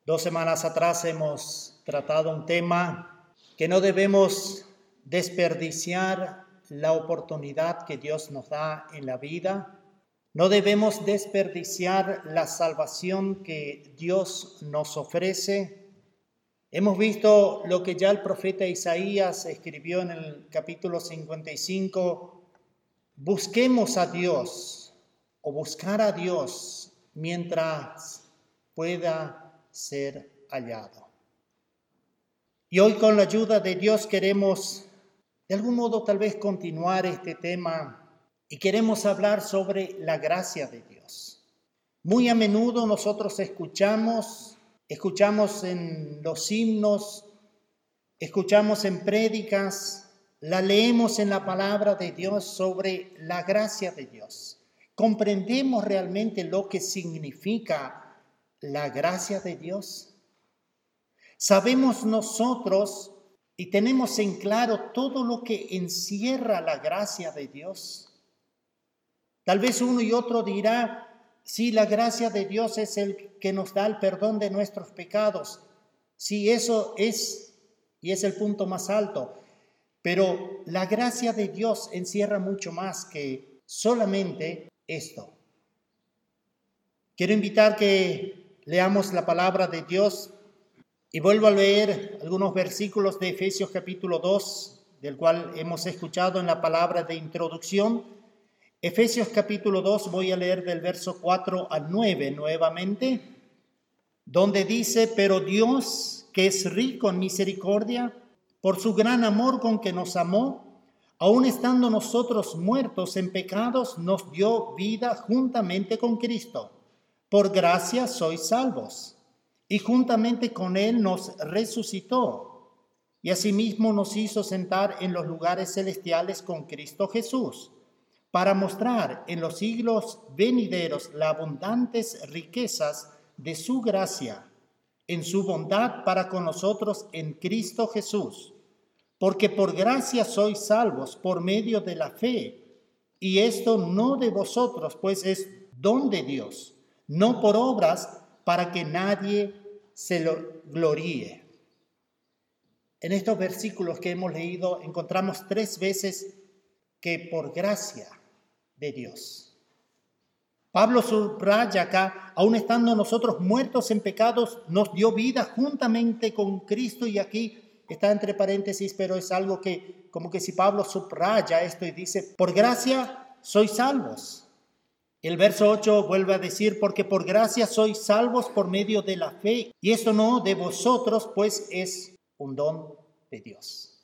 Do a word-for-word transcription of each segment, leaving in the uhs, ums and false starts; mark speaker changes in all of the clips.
Speaker 1: Dos semanas atrás hemos tratado un tema que no debemos desperdiciar la oportunidad que Dios nos da en la vida. No debemos desperdiciar la salvación que Dios nos ofrece. Hemos visto lo que ya el profeta Isaías escribió en el capítulo cincuenta y cinco. Busquemos a Dios o buscar a Dios mientras pueda ser hallado. Y hoy, con la ayuda de Dios, queremos de algún modo tal vez continuar este tema y queremos hablar sobre la gracia de Dios. Muy a menudo nosotros escuchamos, escuchamos en los himnos, escuchamos en prédicas, la leemos en la palabra de Dios sobre la gracia de Dios. ¿Comprendemos realmente lo que significa la gracia de Dios? ¿Sabemos nosotros y tenemos en claro todo lo que encierra la gracia de Dios? Tal vez uno y otro dirá, sí, la gracia de Dios es el que nos da el perdón de nuestros pecados. Sí, eso es, y es el punto más alto. Pero la gracia de Dios encierra mucho más que solamente esto. Quiero invitar que leamos la palabra de Dios y vuelvo a leer algunos versículos de Efesios capítulo dos, del cual hemos escuchado en la palabra de introducción. Efesios capítulo dos, voy a leer del verso cuatro al nueve nuevamente, donde dice: pero Dios, que es rico en misericordia, por su gran amor con que nos amó, aun estando nosotros muertos en pecados, nos dio vida juntamente con Cristo. Por gracia sois salvos, y juntamente con Él nos resucitó, y asimismo nos hizo sentar en los lugares celestiales con Cristo Jesús, para mostrar en los siglos venideros las abundantes riquezas de su gracia, en su bondad para con nosotros en Cristo Jesús. Porque por gracia sois salvos por medio de la fe, y esto no de vosotros, pues es don de Dios, no por obras, para que nadie se lo gloríe. En estos versículos que hemos leído encontramos tres veces que por gracia de Dios. Pablo subraya acá, aun estando nosotros muertos en pecados, nos dio vida juntamente con Cristo, y aquí está entre paréntesis, pero es algo que, como que si Pablo subraya esto y dice, por gracia sois salvos. El verso ocho vuelve a decir, porque por gracia sois salvos por medio de la fe, y esto no de vosotros, pues es un don de Dios.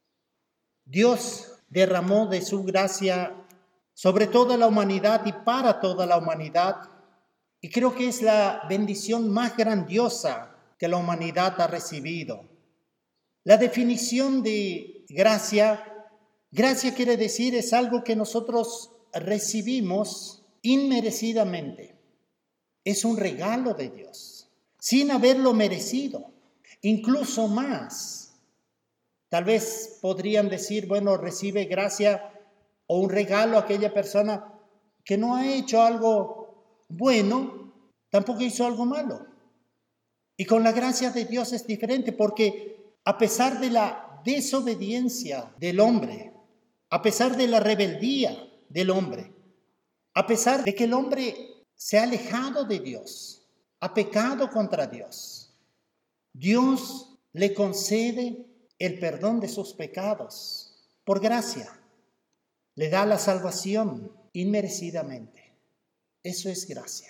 Speaker 1: Dios derramó de su gracia sobre toda la humanidad y para toda la humanidad, y creo que es la bendición más grandiosa que la humanidad ha recibido. La definición de gracia, gracia quiere decir es algo que nosotros recibimos inmerecidamente. Es un regalo de Dios, sin haberlo merecido, incluso más. Tal vez podrían decir, bueno, recibe gracia o un regalo a aquella persona que no ha hecho algo bueno, tampoco hizo algo malo. Y con la gracia de Dios es diferente, porque a pesar de la desobediencia del hombre, a pesar de la rebeldía del hombre, a pesar de que el hombre se ha alejado de Dios, ha pecado contra Dios, Dios le concede el perdón de sus pecados por gracia. Le da la salvación inmerecidamente. Eso es gracia.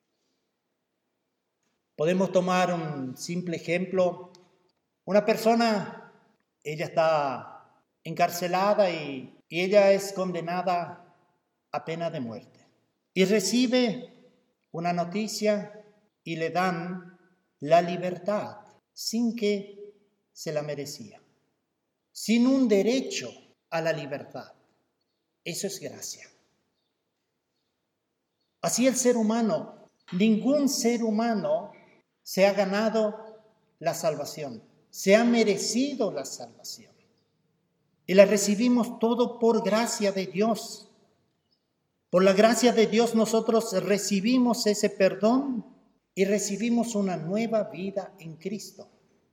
Speaker 1: Podemos tomar un simple ejemplo. Una persona, ella está encarcelada y, y ella es condenada a pena de muerte. Y recibe una noticia y le dan la libertad sin que se la merecía, sin un derecho a la libertad. Eso es gracia. Así el ser humano, ningún ser humano se ha ganado la salvación, se ha merecido la salvación. Y la recibimos todo por gracia de Dios. Por la gracia de Dios nosotros recibimos ese perdón y recibimos una nueva vida en Cristo.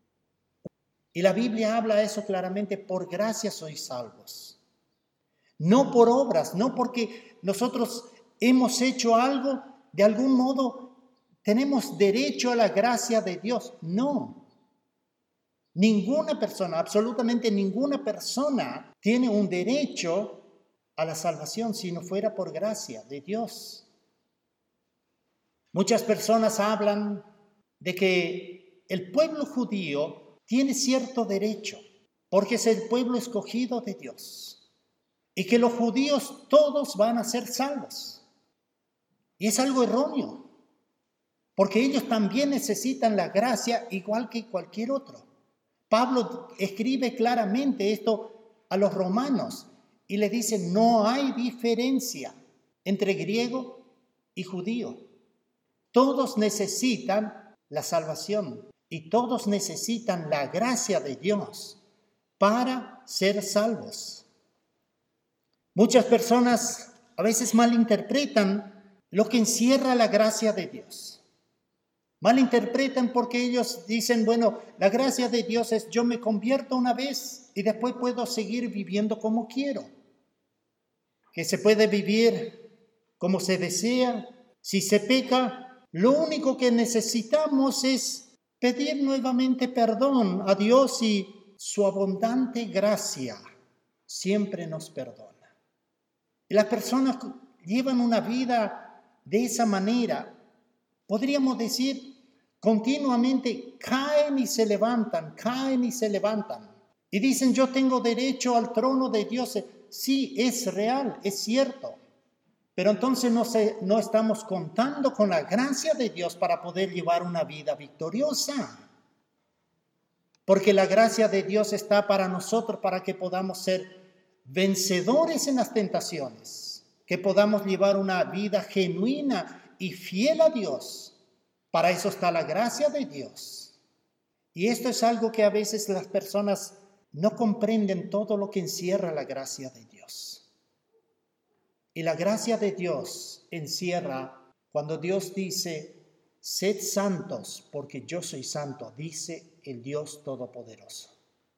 Speaker 1: Y la Biblia habla eso claramente: por gracia sois salvos. No por obras, no porque nosotros hemos hecho algo, de algún modo tenemos derecho a la gracia de Dios. No. Ninguna persona, absolutamente ninguna persona tiene un derecho a la salvación si no fuera por gracia de Dios. Muchas personas hablan de que el pueblo judío tiene cierto derecho porque es el pueblo escogido de Dios y que los judíos todos van a ser salvos. Y es algo erróneo, porque ellos también necesitan la gracia igual que cualquier otro. Pablo escribe claramente esto a los romanos y le dice: no hay diferencia entre griego y judío. Todos necesitan la salvación y todos necesitan la gracia de Dios para ser salvos. Muchas personas a veces malinterpretan lo que encierra la gracia de Dios. Malinterpretan porque ellos dicen: bueno, la gracia de Dios es yo me convierto una vez y después puedo seguir viviendo como quiero. Que se puede vivir como se desea. Si se peca, lo único que necesitamos es pedir nuevamente perdón a Dios y su abundante gracia siempre nos perdona. Y las personas llevan una vida de esa manera. Podríamos decir, continuamente caen y se levantan, caen y se levantan. Y dicen: yo tengo derecho al trono de Dios. Sí, es real, es cierto. Pero entonces no, se, no estamos contando con la gracia de Dios para poder llevar una vida victoriosa. Porque la gracia de Dios está para nosotros, para que podamos ser vencedores en las tentaciones, que podamos llevar una vida genuina y fiel a Dios. Para eso está la gracia de Dios. Y esto es algo que a veces las personas no comprenden, todo lo que encierra la gracia de Dios. Y la gracia de Dios encierra cuando Dios dice: sed santos porque yo soy santo, dice el Dios Todopoderoso.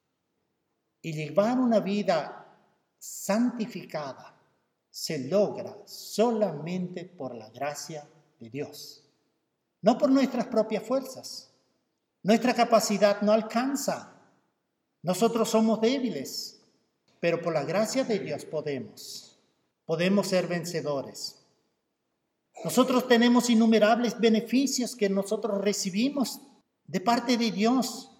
Speaker 1: Y llevar una vida santificada se logra solamente por la gracia de Dios. No por nuestras propias fuerzas. Nuestra capacidad no alcanza. Nosotros somos débiles, pero por la gracia de Dios podemos. Podemos ser vencedores. Nosotros tenemos innumerables beneficios que nosotros recibimos de parte de Dios.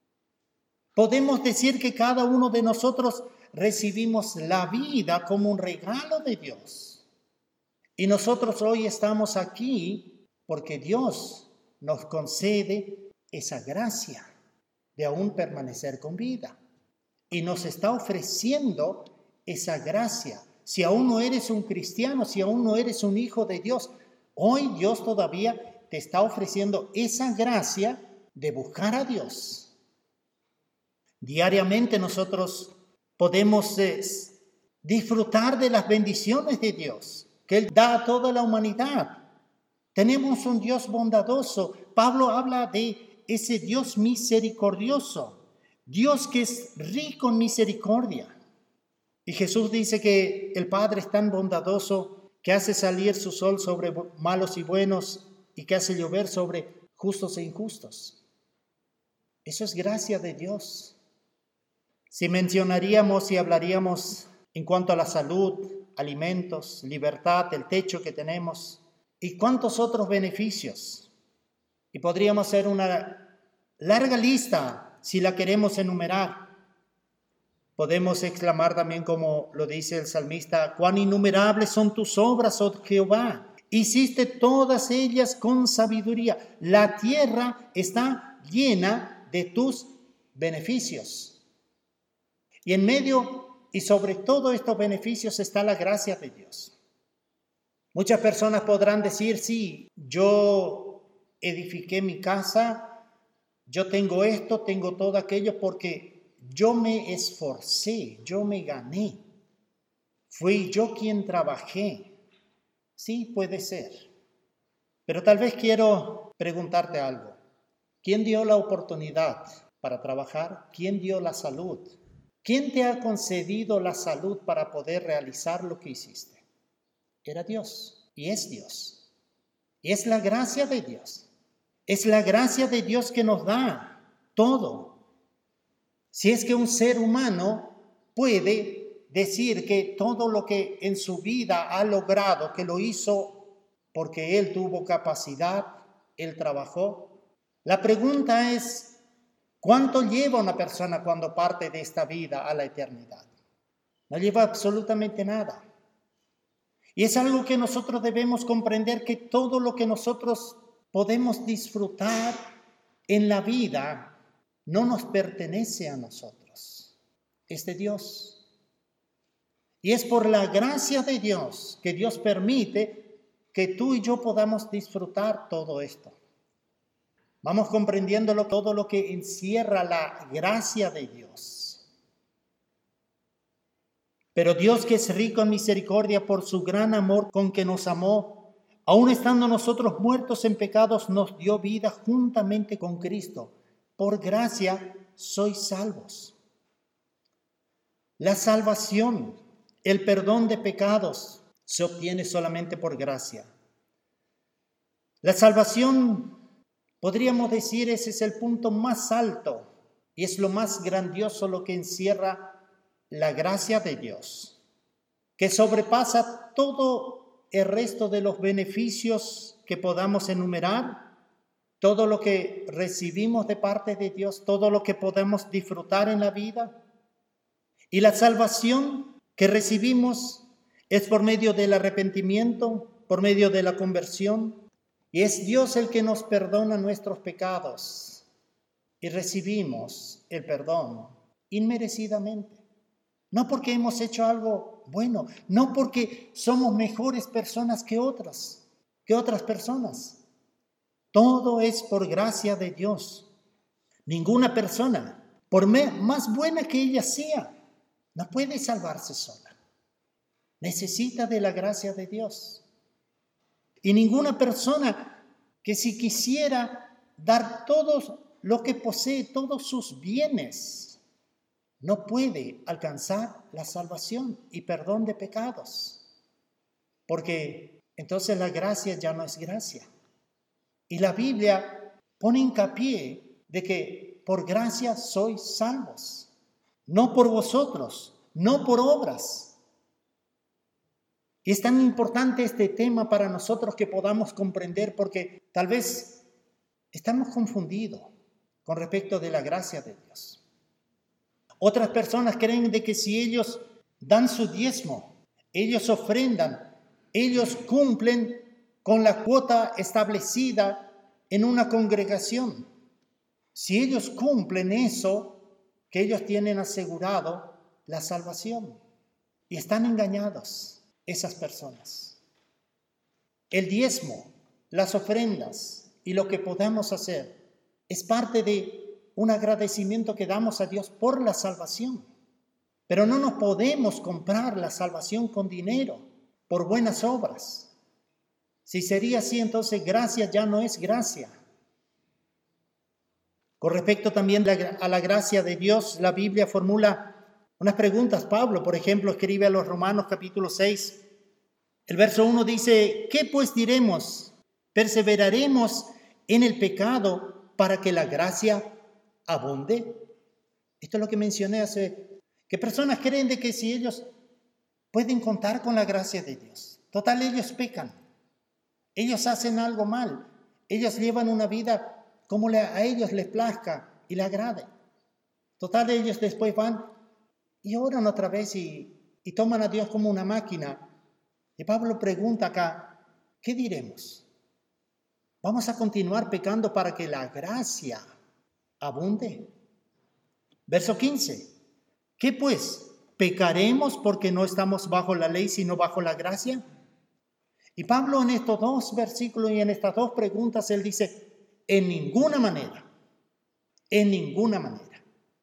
Speaker 1: Podemos decir que cada uno de nosotros recibimos la vida como un regalo de Dios. Y nosotros hoy estamos aquí porque Dios nos concede esa gracia de aún permanecer con vida. Y nos está ofreciendo esa gracia. Si aún no eres un cristiano, si aún no eres un hijo de Dios, hoy Dios todavía te está ofreciendo esa gracia de buscar a Dios. Diariamente nosotros podemos eh, disfrutar de las bendiciones de Dios que Él da a toda la humanidad. Tenemos un Dios bondadoso. Pablo habla de ese Dios misericordioso, Dios que es rico en misericordia. Y Jesús dice que el Padre es tan bondadoso que hace salir su sol sobre malos y buenos y que hace llover sobre justos e injustos. Eso es gracia de Dios. Si mencionaríamos y hablaríamos en cuanto a la salud, alimentos, libertad, el techo que tenemos y cuántos otros beneficios. Y podríamos hacer una larga lista si la queremos enumerar. Podemos exclamar también, como lo dice el salmista: cuán innumerables son tus obras, oh Jehová. Hiciste todas ellas con sabiduría. La tierra está llena de tus beneficios. Y en medio y sobre todo estos beneficios está la gracia de Dios. Muchas personas podrán decir: sí, yo edifiqué mi casa, yo tengo esto, tengo todo aquello porque yo me esforcé, yo me gané. Fui yo quien trabajé. Sí, puede ser. Pero tal vez quiero preguntarte algo. ¿Quién dio la oportunidad para trabajar? ¿Quién dio la salud? ¿Quién te ha concedido la salud para poder realizar lo que hiciste? Era Dios y es Dios. Y es la gracia de Dios. Es la gracia de Dios que nos da todo. Si es que un ser humano puede decir que todo lo que en su vida ha logrado, que lo hizo porque él tuvo capacidad, él trabajó. La pregunta es, ¿cuánto lleva una persona cuando parte de esta vida a la eternidad? No lleva absolutamente nada. Y es algo que nosotros debemos comprender, que todo lo que nosotros podemos disfrutar en la vida no nos pertenece a nosotros, es de Dios. Y es por la gracia de Dios que Dios permite que tú y yo podamos disfrutar todo esto. Vamos comprendiendo todo lo que encierra la gracia de Dios. Pero Dios, que es rico en misericordia por su gran amor con que nos amó, aun estando nosotros muertos en pecados, nos dio vida juntamente con Cristo. Por gracia sois salvos. La salvación, el perdón de pecados, se obtiene solamente por gracia. La salvación, podríamos decir, ese es el punto más alto y es lo más grandioso, lo que encierra la gracia de Dios, que sobrepasa todo el resto de los beneficios que podamos enumerar, todo lo que recibimos de parte de Dios, todo lo que podemos disfrutar en la vida. Y la salvación que recibimos es por medio del arrepentimiento, por medio de la conversión. Y es Dios el que nos perdona nuestros pecados. Y recibimos el perdón inmerecidamente. No porque hemos hecho algo bueno, no porque somos mejores personas que otras, que otras personas. Todo es por gracia de Dios. Ninguna persona, por más buena que ella sea, no puede salvarse sola. Necesita de la gracia de Dios. Y ninguna persona que si quisiera dar todo lo que posee, todos sus bienes, no puede alcanzar la salvación y perdón de pecados. Porque entonces la gracia ya no es gracia. Y la Biblia pone hincapié de que por gracia sois salvos, no por vosotros, no por obras. Y es tan importante este tema para nosotros que podamos comprender, porque tal vez estamos confundidos con respecto de la gracia de Dios. Otras personas creen de que si ellos dan su diezmo, ellos ofrendan, ellos cumplen con la cuota establecida en una congregación. Si ellos cumplen eso, que ellos tienen asegurado la salvación. Y están engañados esas personas. El diezmo, las ofrendas y lo que podamos hacer es parte de un agradecimiento que damos a Dios por la salvación. Pero no nos podemos comprar la salvación con dinero, por buenas obras. Si sería así, entonces gracia ya no es gracia. Con respecto también a la gracia de Dios, la Biblia formula unas preguntas. Pablo, por ejemplo, escribe a los Romanos capítulo seis. El verso uno dice, ¿qué pues diremos? ¿Perseveraremos en el pecado para que la gracia abunde? Esto es lo que mencioné hace, que personas creen de que si ellos pueden contar con la gracia de Dios, total ellos pecan. Ellos hacen algo mal. Ellos llevan una vida como a ellos les plazca y les agrade. Total, ellos después van y oran otra vez y, y toman a Dios como una máquina. Y Pablo pregunta acá, ¿qué diremos? ¿Vamos a continuar pecando para que la gracia abunde? Verso quince. ¿Qué pues? ¿Pecaremos porque no estamos bajo la ley sino bajo la gracia? Y Pablo en estos dos versículos y en estas dos preguntas, él dice, en ninguna manera, en ninguna manera.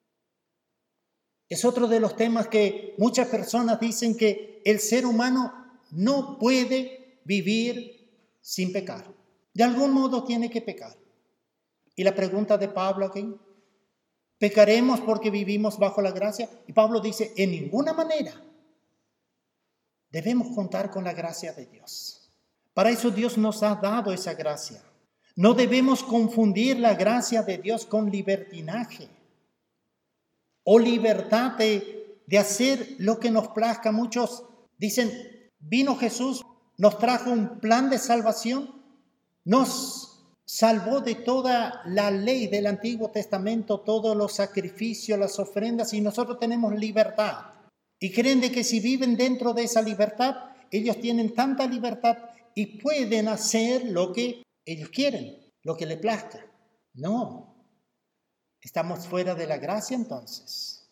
Speaker 1: Es otro de los temas que muchas personas dicen que el ser humano no puede vivir sin pecar. De algún modo tiene que pecar. Y la pregunta de Pablo aquí, ¿pecaremos porque vivimos bajo la gracia? Y Pablo dice, en ninguna manera. Debemos contar con la gracia de Dios. Para eso Dios nos ha dado esa gracia. No debemos confundir la gracia de Dios con libertinaje o libertad de, de hacer lo que nos plazca. Muchos dicen, vino Jesús, nos trajo un plan de salvación, nos salvó de toda la ley del Antiguo Testamento, todos los sacrificios, las ofrendas, y nosotros tenemos libertad. Y creen de que si viven dentro de esa libertad, ellos tienen tanta libertad y pueden hacer lo que ellos quieren, lo que les plazca. No, estamos fuera de la gracia entonces.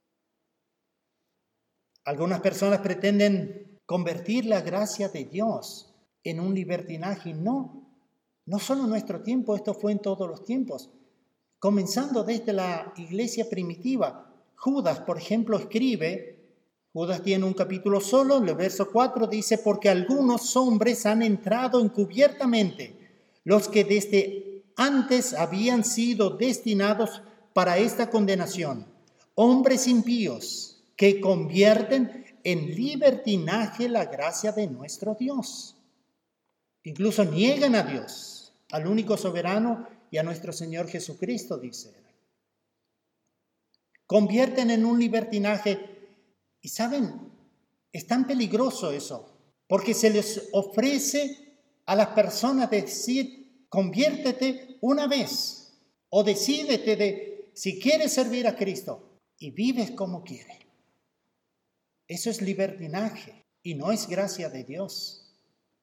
Speaker 1: Algunas personas pretenden convertir la gracia de Dios en un libertinaje. No, no solo en nuestro tiempo, esto fue en todos los tiempos. Comenzando desde la iglesia primitiva. Judas, por ejemplo, escribe, Judas tiene un capítulo solo, el verso cuatro dice, porque algunos hombres han entrado encubiertamente, los que desde antes habían sido destinados para esta condenación, hombres impíos que convierten en libertinaje la gracia de nuestro Dios. Incluso niegan a Dios, al único soberano y a nuestro Señor Jesucristo, dice. Convierten en un libertinaje. Y saben, es tan peligroso eso, porque se les ofrece a las personas decir, conviértete una vez, o decídete de si quieres servir a Cristo, y vives como quieres. Eso es libertinaje, y no es gracia de Dios.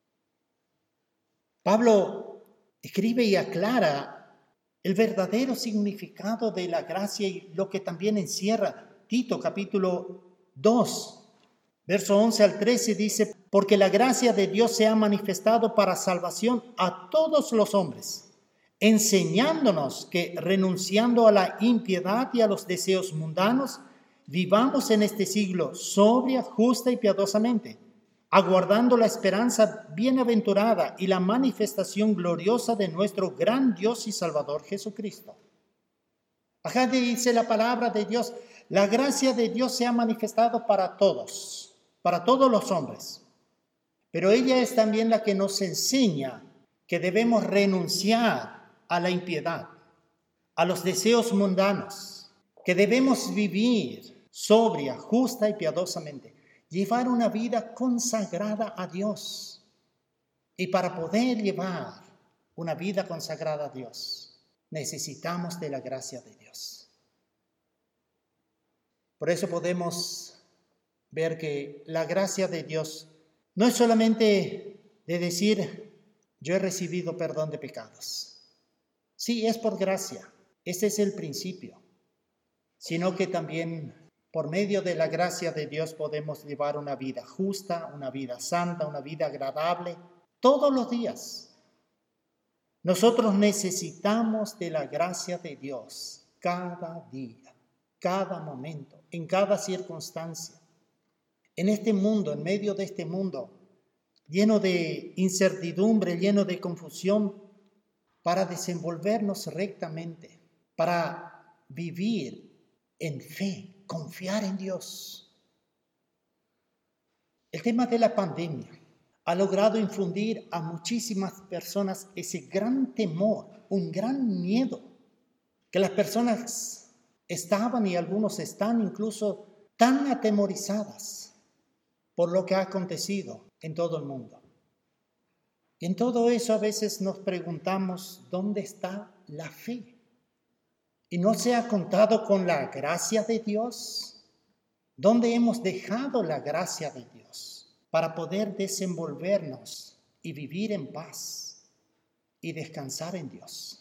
Speaker 1: Pablo escribe y aclara el verdadero significado de la gracia y lo que también encierra Tito capítulo dos, verso once al trece dice, porque la gracia de Dios se ha manifestado para salvación a todos los hombres, enseñándonos que renunciando a la impiedad y a los deseos mundanos, vivamos en este siglo sobria, justa y piadosamente, aguardando la esperanza bienaventurada y la manifestación gloriosa de nuestro gran Dios y Salvador Jesucristo. Acá dice la palabra de Dios, la gracia de Dios se ha manifestado para todos, para todos los hombres. Pero ella es también la que nos enseña que debemos renunciar a la impiedad, a los deseos mundanos, que debemos vivir sobria, justa y piadosamente, llevar una vida consagrada a Dios. Y para poder llevar una vida consagrada a Dios, necesitamos de la gracia de Dios. Por eso podemos ver que la gracia de Dios no es solamente de decir, yo he recibido perdón de pecados. Sí, es por gracia, ese es el principio, sino que también por medio de la gracia de Dios podemos llevar una vida justa, una vida santa, una vida agradable, todos los días. Nosotros necesitamos de la gracia de Dios cada día, cada momento, en cada circunstancia. En este mundo, en medio de este mundo, lleno de incertidumbre, lleno de confusión, para desenvolvernos rectamente, para vivir en fe, confiar en Dios. El tema de la pandemia ha logrado infundir a muchísimas personas ese gran temor, un gran miedo, que las personas estaban y algunos están incluso tan atemorizadas por lo que ha acontecido en todo el mundo. Y en todo eso a veces nos preguntamos, ¿dónde está la fe? ¿Y no se ha contado con la gracia de Dios? ¿Dónde hemos dejado la gracia de Dios para poder desenvolvernos y vivir en paz y descansar en Dios?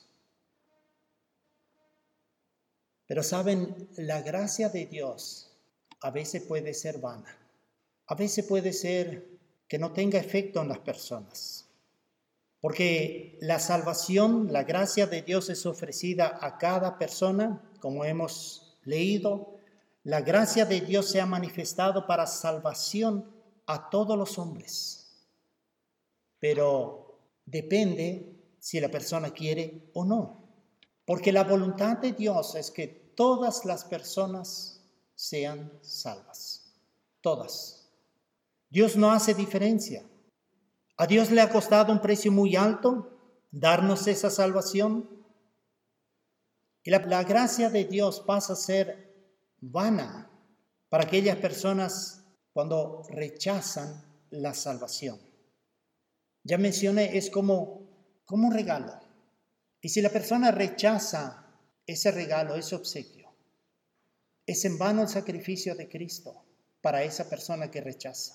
Speaker 1: Pero saben, la gracia de Dios a veces puede ser vana. A veces puede ser que no tenga efecto en las personas. Porque la salvación, la gracia de Dios es ofrecida a cada persona, como hemos leído. La gracia de Dios se ha manifestado para salvación a todos los hombres. Pero depende si la persona quiere o no. Porque la voluntad de Dios es que todas las personas sean salvas. Todas. Dios no hace diferencia. A Dios le ha costado un precio muy alto darnos esa salvación. Y la, la gracia de Dios pasa a ser vana para aquellas personas cuando rechazan la salvación. Ya mencioné, es como, como un regalo. Y si la persona rechaza ese regalo, ese obsequio, es en vano el sacrificio de Cristo para esa persona que rechaza.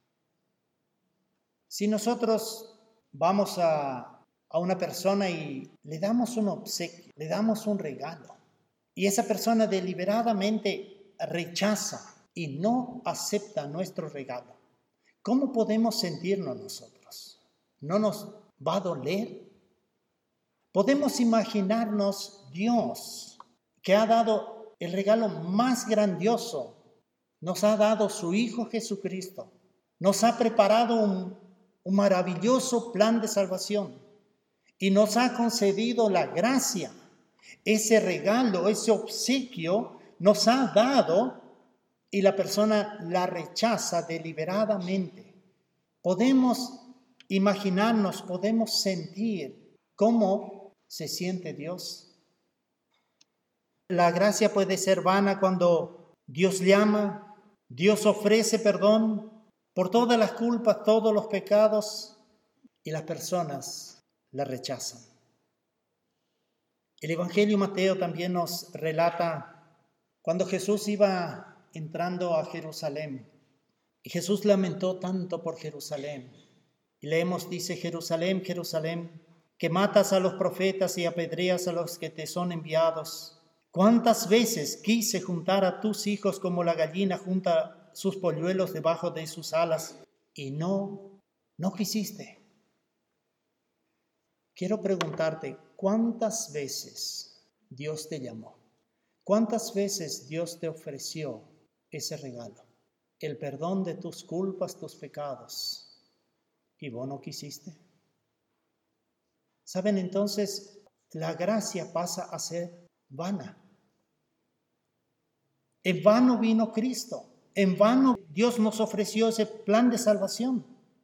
Speaker 1: Si nosotros vamos a, a una persona y le damos un obsequio, le damos un regalo, y esa persona deliberadamente rechaza y no acepta nuestro regalo, ¿cómo podemos sentirnos nosotros? ¿No nos va a doler? Podemos imaginarnos Dios, que ha dado el regalo más grandioso, nos ha dado su Hijo Jesucristo, nos ha preparado un, un maravilloso plan de salvación y nos ha concedido la gracia. Ese regalo, ese obsequio nos ha dado y la persona la rechaza deliberadamente. Podemos imaginarnos, podemos sentir cómo se siente Dios. La gracia puede ser vana cuando Dios llama, Dios ofrece perdón por todas las culpas, todos los pecados, y las personas la rechazan. El Evangelio de Mateo también nos relata cuando Jesús iba entrando a Jerusalén, y Jesús lamentó tanto por Jerusalén. Y leemos, dice, Jerusalén, Jerusalén, que matas a los profetas y apedreas a los que te son enviados. ¿Cuántas veces quise juntar a tus hijos como la gallina junta sus polluelos debajo de sus alas? Y no, no quisiste. Quiero preguntarte, ¿cuántas veces Dios te llamó? ¿Cuántas veces Dios te ofreció ese regalo? El perdón de tus culpas, tus pecados. ¿Y vos no quisiste? ¿Saben? Entonces, la gracia pasa a ser vana. En vano vino Cristo. En vano Dios nos ofreció ese plan de salvación.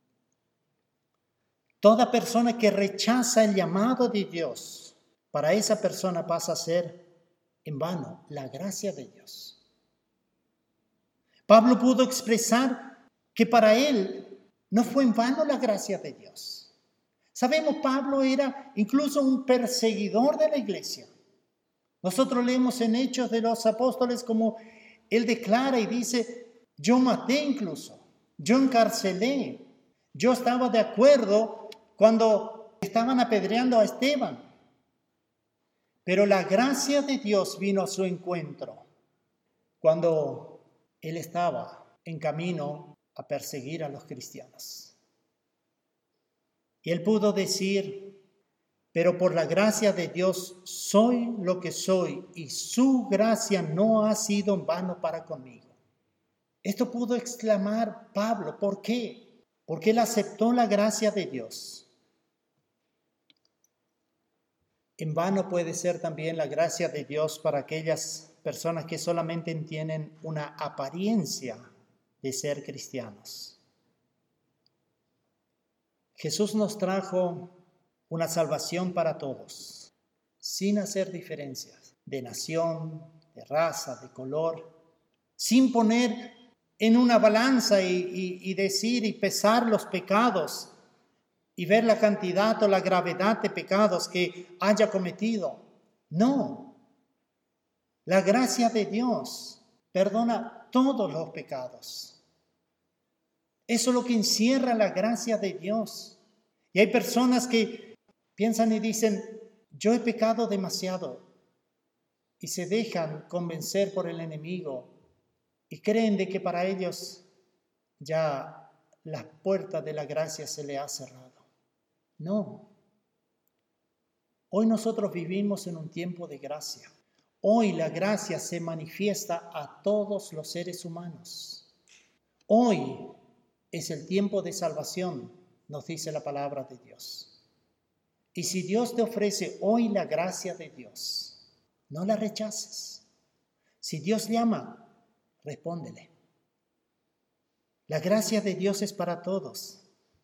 Speaker 1: Toda persona que rechaza el llamado de Dios, para esa persona pasa a ser en vano la gracia de Dios. Pablo pudo expresar que para él no fue en vano la gracia de Dios. Sabemos, Pablo era incluso un perseguidor de la iglesia. Nosotros leemos en Hechos de los Apóstoles como él declara y dice, yo maté incluso, yo encarcelé, yo estaba de acuerdo cuando estaban apedreando a Esteban. Pero la gracia de Dios vino a su encuentro cuando él estaba en camino a perseguir a los cristianos. Y él pudo decir, pero por la gracia de Dios soy lo que soy y su gracia no ha sido en vano para conmigo. Esto pudo exclamar Pablo. ¿Por qué? Porque él aceptó la gracia de Dios. En vano puede ser también la gracia de Dios para aquellas personas que solamente tienen una apariencia de ser cristianos. Jesús nos trajo una salvación para todos, sin hacer diferencias de nación, de raza, de color, sin poner en una balanza y, y, y decir y pesar los pecados y ver la cantidad o la gravedad de pecados que haya cometido. No, la gracia de Dios perdona todos los pecados. Eso es lo que encierra la gracia de Dios. Y hay personas que piensan y dicen, yo he pecado demasiado, y se dejan convencer por el enemigo y creen de que para ellos ya las puertas de la gracia se le ha cerrado. No. Hoy nosotros vivimos en un tiempo de gracia. Hoy la gracia se manifiesta a todos los seres humanos. Hoy es el tiempo de salvación, nos dice la palabra de Dios. Y si Dios te ofrece hoy la gracia de Dios, no la rechaces. Si Dios llama, respóndele. La gracia de Dios es para todos.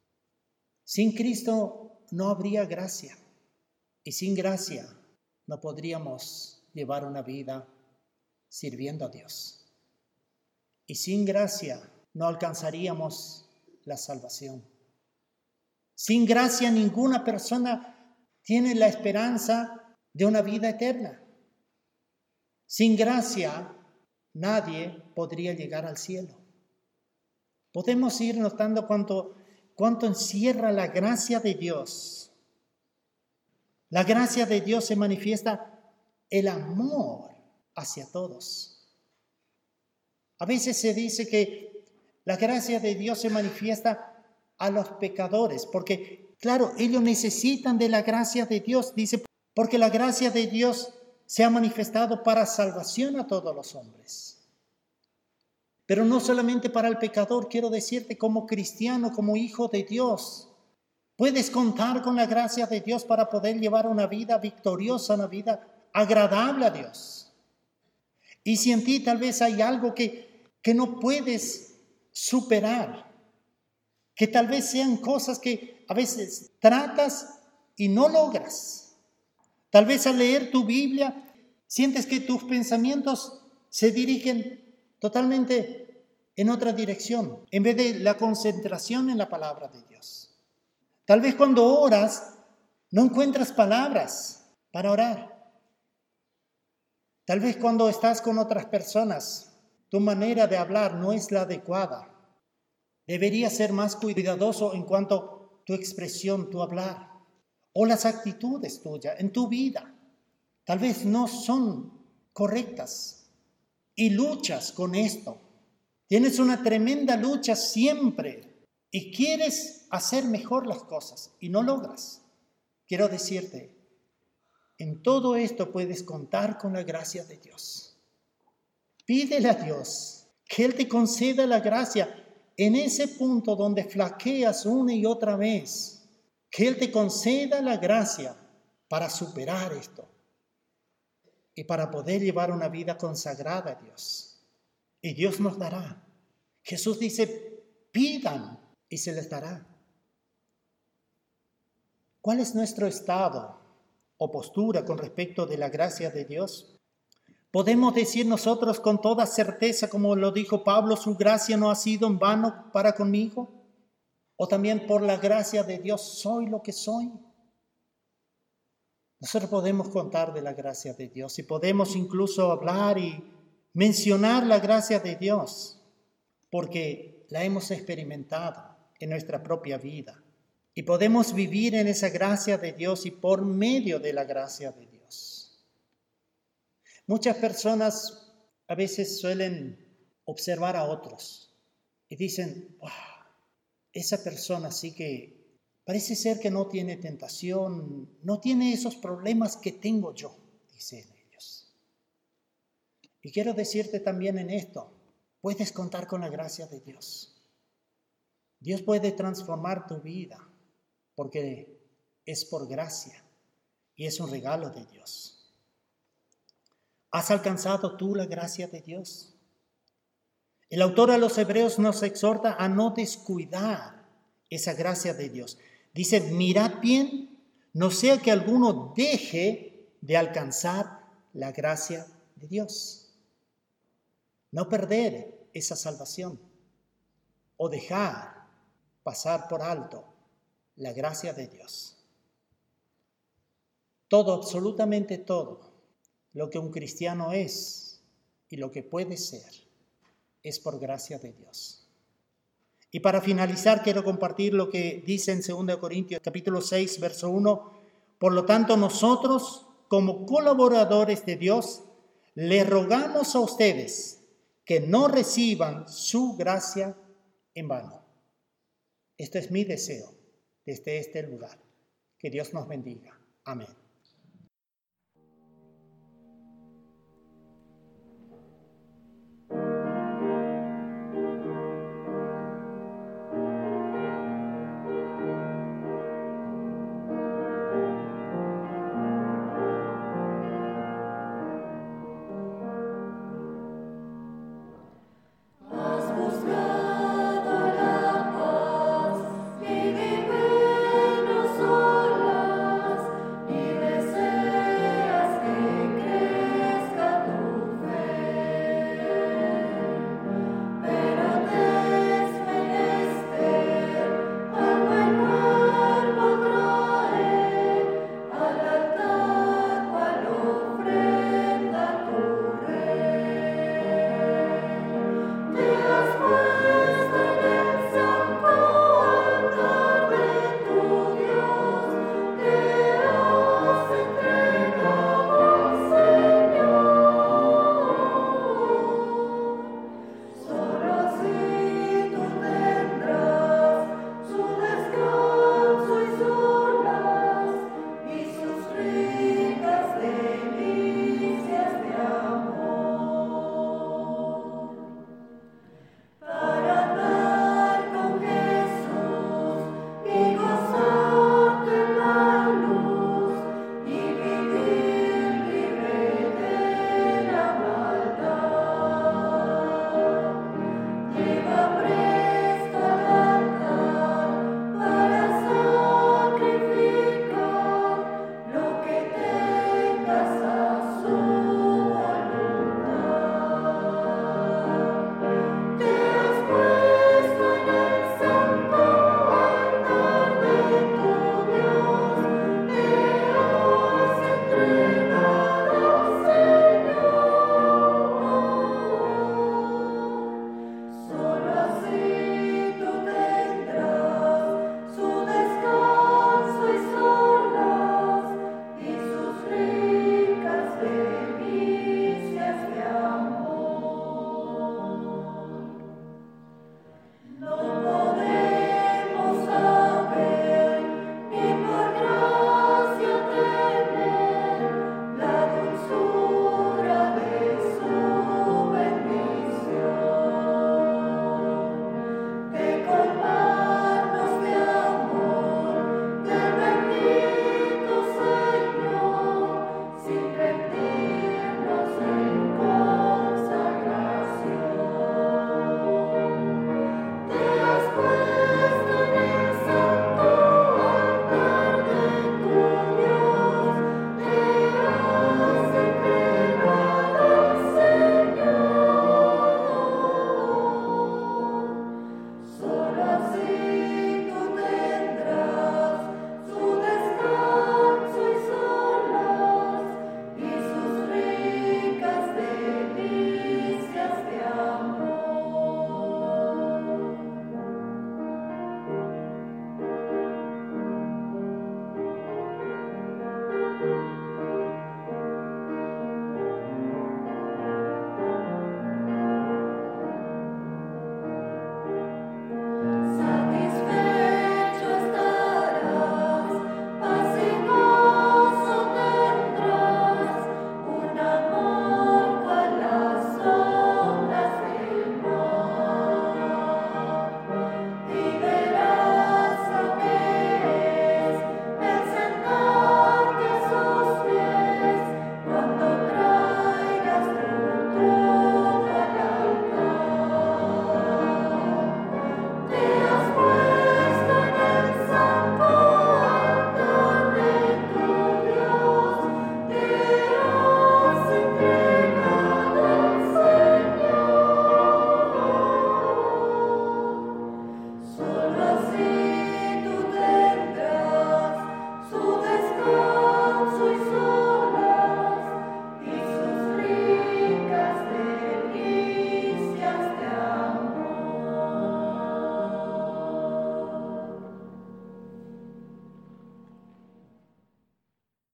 Speaker 1: Sin Cristo no habría gracia. Y sin gracia no podríamos llevar una vida sirviendo a Dios. Y sin gracia no alcanzaríamos la salvación. Sin gracia ninguna persona tiene la esperanza de una vida eterna. Sin gracia nadie podría llegar al cielo. Podemos ir notando cuánto, cuánto encierra la gracia de Dios. La gracia de Dios se manifiesta el amor hacia todos. A veces se dice que la gracia de Dios se manifiesta a los pecadores, porque, claro, ellos necesitan de la gracia de Dios, dice, porque la gracia de Dios se ha manifestado para salvación a todos los hombres. Pero no solamente para el pecador, quiero decirte, como cristiano, como hijo de Dios, puedes contar con la gracia de Dios para poder llevar una vida victoriosa, una vida agradable a Dios. Y si en ti tal vez hay algo que, que no puedes superar, que tal vez sean cosas que a veces tratas y no logras. Tal vez al leer tu Biblia sientes que tus pensamientos se dirigen totalmente en otra dirección, en vez de la concentración en la palabra de Dios. Tal vez cuando oras no encuentras palabras para orar. Tal vez cuando estás con otras personas, tu manera de hablar no es la adecuada. Deberías ser más cuidadoso en cuanto a tu expresión, tu hablar, o las actitudes tuyas en tu vida. Tal vez no son correctas y luchas con esto. Tienes una tremenda lucha siempre y quieres hacer mejor las cosas y no logras. Quiero decirte, en todo esto puedes contar con la gracia de Dios. Pídele a Dios que Él te conceda la gracia en ese punto donde flaqueas una y otra vez, que Él te conceda la gracia para superar esto y para poder llevar una vida consagrada a Dios. Y Dios nos dará. Jesús dice, pidan y se les dará. ¿Cuál es nuestro estado o postura con respecto de la gracia de Dios? Podemos decir nosotros con toda certeza, como lo dijo Pablo, su gracia no ha sido en vano para conmigo. O también por la gracia de Dios soy lo que soy. Nosotros podemos contar de la gracia de Dios y podemos incluso hablar y mencionar la gracia de Dios porque la hemos experimentado en nuestra propia vida. Y podemos vivir en esa gracia de Dios y por medio de la gracia de Dios. Muchas personas a veces suelen observar a otros y dicen, wow, esa persona sí que parece ser que no tiene tentación, no tiene esos problemas que tengo yo, dicen ellos. Y quiero decirte también en esto, puedes contar con la gracia de Dios. Dios puede transformar tu vida porque es por gracia y es un regalo de Dios. ¿Has alcanzado tú la gracia de Dios? El autor a los Hebreos nos exhorta a no descuidar esa gracia de Dios. Dice, mirad bien, no sea que alguno deje de alcanzar la gracia de Dios. No perder esa salvación o dejar pasar por alto la gracia de Dios. Todo, absolutamente todo, lo que un cristiano es y lo que puede ser, es por gracia de Dios. Y para finalizar, quiero compartir lo que dice en segunda Corintios capítulo seis, verso uno. Por lo tanto, nosotros, como colaboradores de Dios, le rogamos a ustedes que no reciban su gracia en vano. Este es mi deseo desde este lugar. Que Dios nos bendiga. Amén.